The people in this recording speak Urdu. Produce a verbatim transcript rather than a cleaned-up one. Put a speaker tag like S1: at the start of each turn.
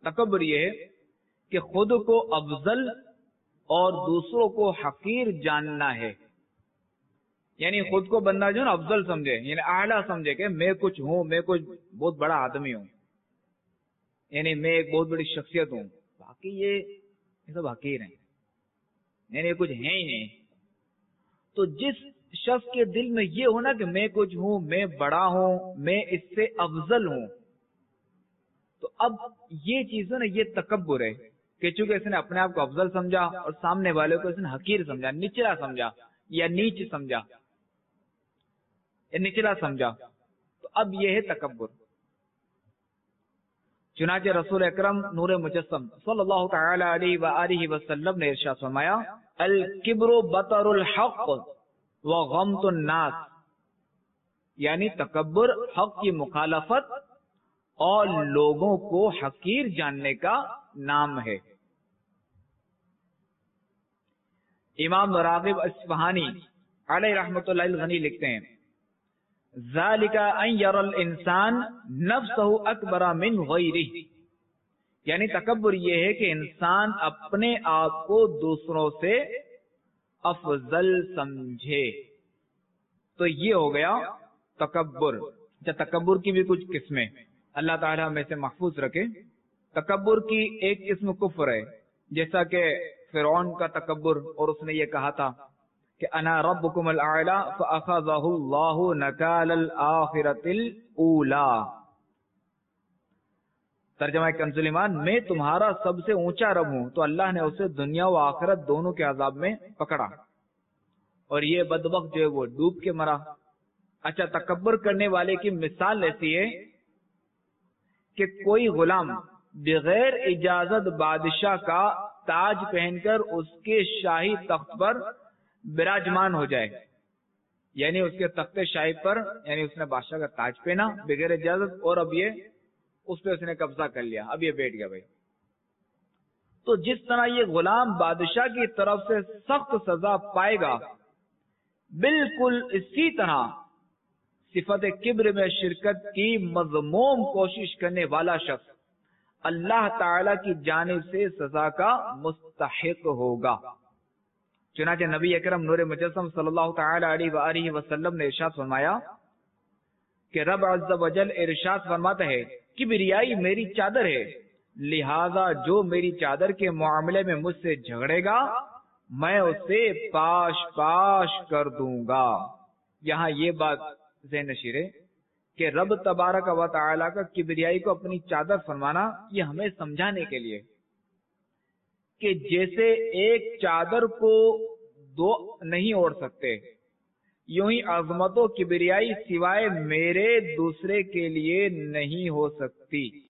S1: تکبر یہ ہے کہ خود کو افضل اور دوسروں کو حقیر جاننا ہے. یعنی خود کو بندہ جو نا افضل سمجھے، یعنی اعلیٰ سمجھے کہ میں کچھ ہوں، میں کچھ بہت بڑا آدمی ہوں، یعنی میں ایک بہت بڑی شخصیت ہوں. باقی یہ سب حقیر ہیں، یعنی کچھ ہیں ہی نہیں. تو جس شخص کے دل میں یہ ہونا کہ میں کچھ ہوں، میں بڑا ہوں، میں اس سے افضل ہوں، تو اب یہ چیز نا یہ تکبر ہے کہ چونکہ اس نے اپنے آپ کو افضل سمجھا اور سامنے والے کو اس نے حقیر سمجھا، نچلا سمجھا یا نیچ سمجھا یا نچلا سمجھا، تو اب یہ ہے تکبر. چنانچہ رسول اکرم نور مجسم صلی اللہ تعالی علیہ وآلہ وسلم نے ارشاد فرمایا الکبر بطر الحق وغمط الناس، یعنی تکبر حق کی مخالفت اور لوگوں کو حقیر جاننے کا نام ہے. امام راغب اصفہانی علیہ رحمۃ اللہ الغنی لکھتے ہیں ذالک ان یری الانسان نفسہ اکبر من غیرہ، یعنی تکبر یہ ہے کہ انسان اپنے آپ کو دوسروں سے افضل سمجھے. تو یہ ہو گیا تکبر. تکبر کی بھی کچھ قسمیں، اللہ تعالیٰ ہمیں سے محفوظ رکھے. تکبر کی ایک قسم کفر ہے، جیسا کہ فرعون کا تکبر، اور اس نے یہ کہا تھا کہ انا ربکم الاعلی فاخذہ اللہ نکال الآخرۃ الاولی. ترجمہ کنز ایمان، میں تمہارا سب سے اونچا رب ہوں، تو اللہ نے اسے دنیا و آخرت دونوں کے عذاب میں پکڑا، اور یہ بدبخت جو ہے وہ ڈوب کے مرا. اچھا، تکبر کرنے والے کی مثال ایسی ہے کہ کوئی غلام بغیر اجازت بادشاہ کا تاج پہن کر اس کے شاہی تخت پر براجمان ہو جائے، یعنی اس کے تخت شاہی پر، یعنی اس نے بادشاہ کا تاج پہنا بغیر اجازت، اور اب یہ اس پہ اس نے قبضہ کر لیا، اب یہ بیٹھ گیا بھائی. تو جس طرح یہ غلام بادشاہ کی طرف سے سخت سزا پائے گا، بالکل اسی طرح صفت کبر میں شرکت کی مذموم کوشش کرنے والا شخص اللہ تعالی کی جانب سے سزا کا مستحق ہوگا. چنانچہ نبی اکرم نور مجسم صلی اللہ تعالی علیہ وآلہ وسلم نے ارشاد فرمایا کہ رب عز و جل ارشاد فرماتا ہے کبریائی میری چادر ہے، لہذا جو میری چادر کے معاملے میں مجھ سے جھگڑے گا میں اسے پاش پاش کر دوں گا. یہاں یہ بات ذہن نشین ہے کہ رب تبارک و تعالی کا کبریائی کو اپنی چادر فرمانا یہ ہمیں سمجھانے کے لیے کہ جیسے ایک چادر کو دو نہیں اوڑھ سکتے، یوں ہی عظمت و کبریائی سوائے میرے دوسرے کے لیے نہیں ہو سکتی.